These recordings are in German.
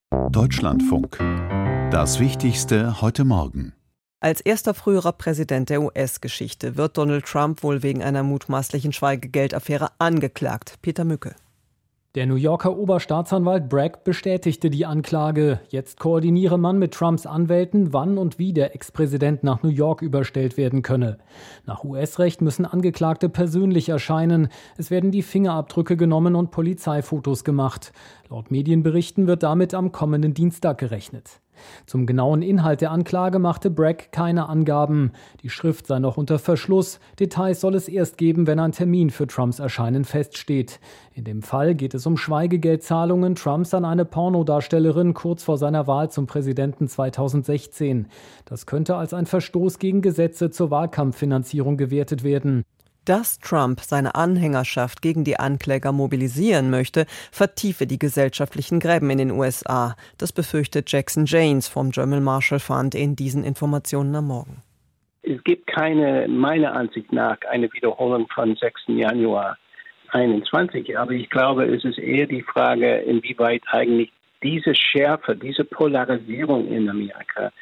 Deutschlandfunk. Das Wichtigste heute Morgen. Als erster früherer Präsident der US-Geschichte wird Donald Trump wohl wegen einer mutmaßlichen Schweigegeldaffäre angeklagt. Peter Mücke. Der New Yorker Oberstaatsanwalt Bragg bestätigte die Anklage. Jetzt koordiniere man mit Trumps Anwälten, wann und wie der Ex-Präsident nach New York überstellt werden könne. Nach US-Recht müssen Angeklagte persönlich erscheinen. Es werden die Fingerabdrücke genommen und Polizeifotos gemacht. Laut Medienberichten wird damit am kommenden Dienstag gerechnet. Zum genauen Inhalt der Anklage machte Bragg keine Angaben. Die Schrift sei noch unter Verschluss. Details soll es erst geben, wenn ein Termin für Trumps Erscheinen feststeht. In dem Fall geht es um Schweigegeldzahlungen Trumps an eine Pornodarstellerin kurz vor seiner Wahl zum Präsidenten 2016. Das könnte als ein Verstoß gegen Gesetze zur Wahlkampffinanzierung gewertet werden. Dass Trump seine Anhängerschaft gegen die Ankläger mobilisieren möchte, vertiefe die gesellschaftlichen Gräben in den USA. Das befürchtet Jackson Janes vom German Marshall Fund in diesen Informationen am Morgen. Es gibt meiner Ansicht nach, eine Wiederholung von 6. Januar 2021. Aber ich glaube, es ist eher die Frage, inwieweit eigentlich diese Schärfe, diese Polarisierung in Amerika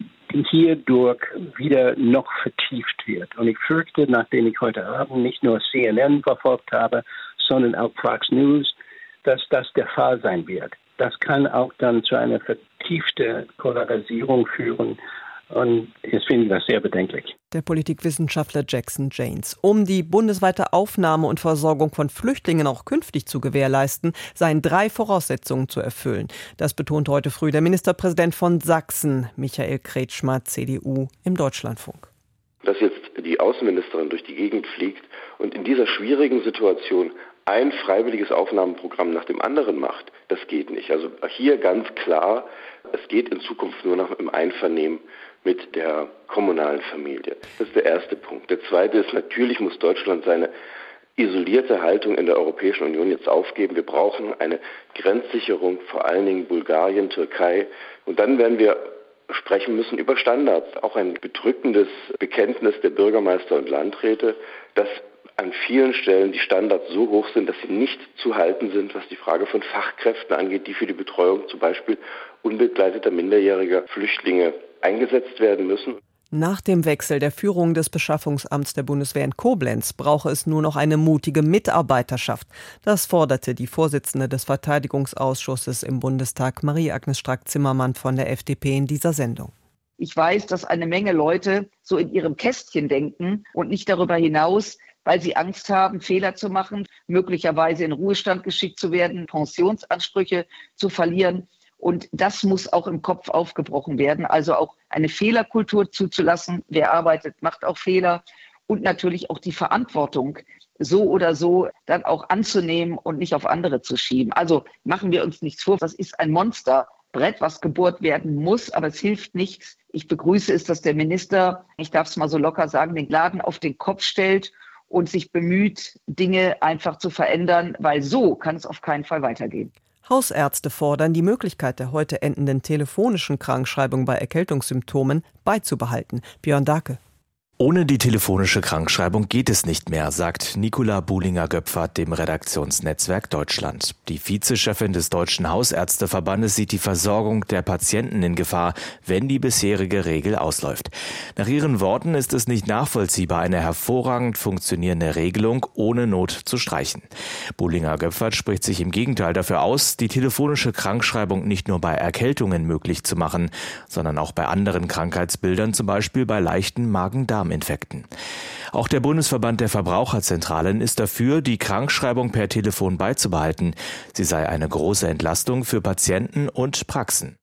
hierdurch wieder noch vertieft wird. Und ich fürchte, nachdem ich heute Abend nicht nur CNN verfolgt habe, sondern auch Fox News, dass das der Fall sein wird. Das kann auch dann zu einer vertieften Polarisierung führen. Und das finde ich das sehr bedenklich. Der Politikwissenschaftler Jackson Janes. Um die bundesweite Aufnahme und Versorgung von Flüchtlingen auch künftig zu gewährleisten, seien 3 Voraussetzungen zu erfüllen. Das betont heute früh der Ministerpräsident von Sachsen, Michael Kretschmer, CDU, im Deutschlandfunk. Dass jetzt die Außenministerin durch die Gegend fliegt und in dieser schwierigen Situation ein freiwilliges Aufnahmeprogramm nach dem anderen macht, das geht nicht. Also hier ganz klar, es geht in Zukunft nur noch im Einvernehmen mit der kommunalen Familie. Das ist der erste Punkt. Der zweite ist, natürlich muss Deutschland seine isolierte Haltung in der Europäischen Union jetzt aufgeben. Wir brauchen eine Grenzsicherung, vor allen Dingen Bulgarien, Türkei. Und dann werden wir sprechen müssen über Standards. Auch ein bedrückendes Bekenntnis der Bürgermeister und Landräte, dass an vielen Stellen die Standards so hoch sind, dass sie nicht zu halten sind, was die Frage von Fachkräften angeht, die für die Betreuung zum Beispiel unbegleiteter minderjähriger Flüchtlinge eingesetzt werden müssen. Nach dem Wechsel der Führung des Beschaffungsamts der Bundeswehr in Koblenz brauche es nur noch eine mutige Mitarbeiterschaft. Das forderte die Vorsitzende des Verteidigungsausschusses im Bundestag, Marie-Agnes Strack-Zimmermann von der FDP, in dieser Sendung. Ich weiß, dass eine Menge Leute so in ihrem Kästchen denken und nicht darüber hinaus, weil sie Angst haben, Fehler zu machen, möglicherweise in Ruhestand geschickt zu werden, Pensionsansprüche zu verlieren. Und das muss auch im Kopf aufgebrochen werden. Also auch eine Fehlerkultur zuzulassen. Wer arbeitet, macht auch Fehler. Und natürlich auch die Verantwortung so oder so dann auch anzunehmen und nicht auf andere zu schieben. Also machen wir uns nichts vor. Das ist ein Monsterbrett, was gebohrt werden muss. Aber es hilft nichts. Ich begrüße es, dass der Minister, ich darf es mal so locker sagen, den Laden auf den Kopf stellt und sich bemüht, Dinge einfach zu verändern. Weil so kann es auf keinen Fall weitergehen. Hausärzte fordern, die Möglichkeit der heute endenden telefonischen Krankschreibung bei Erkältungssymptomen beizubehalten. Björn Dake. Ohne die telefonische Krankschreibung geht es nicht mehr, sagt Nicola Buhlinger-Göpfert dem Redaktionsnetzwerk Deutschland. Die Vizechefin des Deutschen Hausärzteverbandes sieht die Versorgung der Patienten in Gefahr, wenn die bisherige Regel ausläuft. Nach ihren Worten ist es nicht nachvollziehbar, eine hervorragend funktionierende Regelung ohne Not zu streichen. Buhlinger-Göpfert spricht sich im Gegenteil dafür aus, die telefonische Krankschreibung nicht nur bei Erkältungen möglich zu machen, sondern auch bei anderen Krankheitsbildern, zum Beispiel bei leichten Magen-Darm-Infekten. Auch der Bundesverband der Verbraucherzentralen ist dafür, die Krankschreibung per Telefon beizubehalten. Sie sei eine große Entlastung für Patienten und Praxen.